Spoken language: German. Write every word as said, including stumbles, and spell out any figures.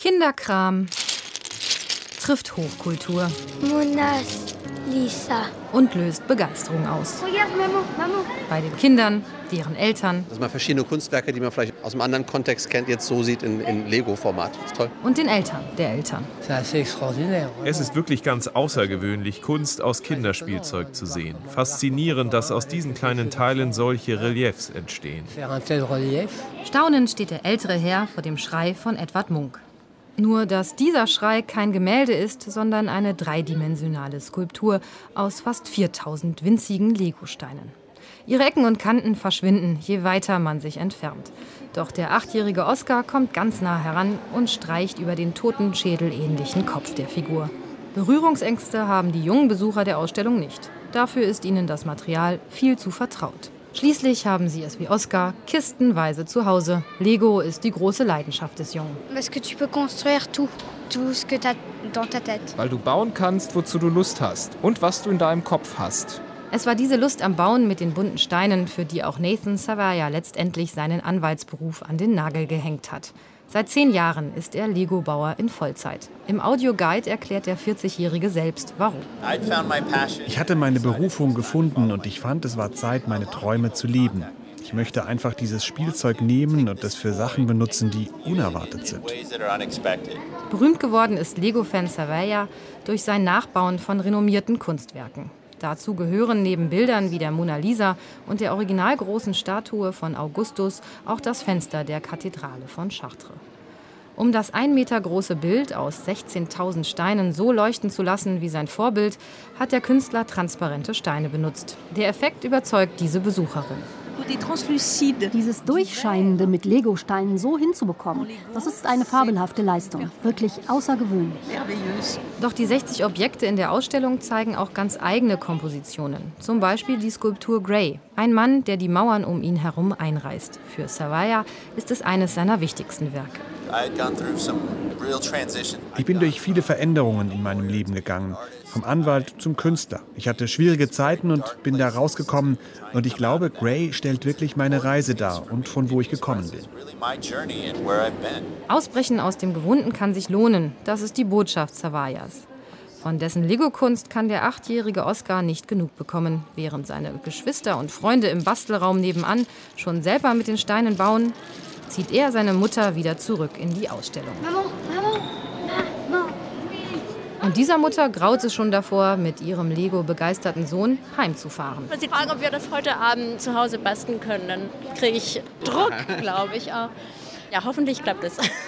Kinderkram trifft Hochkultur Monas Lisa und löst Begeisterung aus. Bei den Kindern, deren Eltern. Dass man verschiedene Kunstwerke, die man vielleicht aus einem anderen Kontext kennt, jetzt so sieht in, in Lego-Format. Das ist toll. Und den Eltern der Eltern. Es ist wirklich ganz außergewöhnlich, Kunst aus Kinderspielzeug zu sehen. Faszinierend, dass aus diesen kleinen Teilen solche Reliefs entstehen. Staunend steht der ältere Herr vor dem Schrei von Edvard Munch. Nur, dass dieser Schrei kein Gemälde ist, sondern eine dreidimensionale Skulptur aus fast viertausend winzigen Legosteinen. Ihre Ecken und Kanten verschwinden, je weiter man sich entfernt. Doch der achtjährige Oskar kommt ganz nah heran und streicht über den toten, schädelähnlichen Kopf der Figur. Berührungsängste haben die jungen Besucher der Ausstellung nicht. Dafür ist ihnen das Material viel zu vertraut. Schließlich haben sie es wie Oskar kistenweise zu Hause. Lego ist die große Leidenschaft des Jungen. Weil du bauen kannst, wozu du Lust hast und was du in deinem Kopf hast. Es war diese Lust am Bauen mit den bunten Steinen, für die auch Nathan Savaya letztendlich seinen Anwaltsberuf an den Nagel gehängt hat. Seit zehn Jahren ist er Lego-Bauer in Vollzeit. Im Audioguide erklärt der vierzigjährige selbst, warum. Ich hatte meine Berufung gefunden und ich fand, es war Zeit, meine Träume zu leben. Ich möchte einfach dieses Spielzeug nehmen und es für Sachen benutzen, die unerwartet sind. Berühmt geworden ist Lego-Fan Savaya durch sein Nachbauen von renommierten Kunstwerken. Dazu gehören neben Bildern wie der Mona Lisa und der originalgroßen Statue von Augustus auch das Fenster der Kathedrale von Chartres. Um das ein Meter große Bild aus sechzehntausend Steinen so leuchten zu lassen wie sein Vorbild, hat der Künstler transparente Steine benutzt. Der Effekt überzeugt diese Besucherin. Dieses Durchscheinende mit Legosteinen so hinzubekommen, das ist eine fabelhafte Leistung. Wirklich außergewöhnlich. Doch die sechzig Objekte in der Ausstellung zeigen auch ganz eigene Kompositionen. Zum Beispiel die Skulptur Grey. Ein Mann, der die Mauern um ihn herum einreißt. Für Savaya ist es eines seiner wichtigsten Werke. Ich bin durch viele Veränderungen in meinem Leben gegangen. Vom Anwalt zum Künstler. Ich hatte schwierige Zeiten und bin da rausgekommen. Und ich glaube, Grey stellt wirklich meine Reise dar und von wo ich gekommen bin. Ausbrechen aus dem Gewohnten kann sich lohnen. Das ist die Botschaft Savayas. Von dessen Lego-Kunst kann der achtjährige Oskar nicht genug bekommen. Während seine Geschwister und Freunde im Bastelraum nebenan schon selber mit den Steinen bauen, zieht er seine Mutter wieder zurück in die Ausstellung. Und dieser Mutter graut es schon davor, mit ihrem Lego-begeisterten Sohn heimzufahren. Wenn Sie fragen, ob wir das heute Abend zu Hause basteln können, dann kriege ich Druck, glaube ich auch. Ja, hoffentlich klappt es.